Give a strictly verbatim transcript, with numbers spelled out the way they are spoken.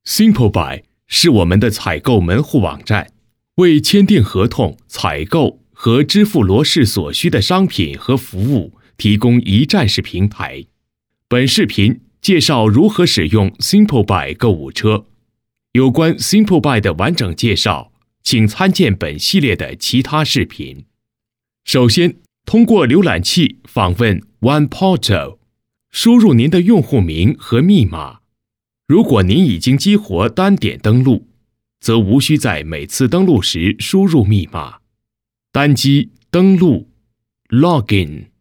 SimpleBuy 是我们的采购门户网站，为签订合同、采购和支付罗氏所需的商品和服务提供一站式平台。本视频介绍如何使用 SimpleBuy 购物车。有关 SimpleBuy 的完整介绍，请参见本系列的其他视频。首先，通过浏览器访问 OnePortal， 输入您的用户名和密码。如果您已经激活单点登录，则无需在每次登录时输入密码。单击登录 Login。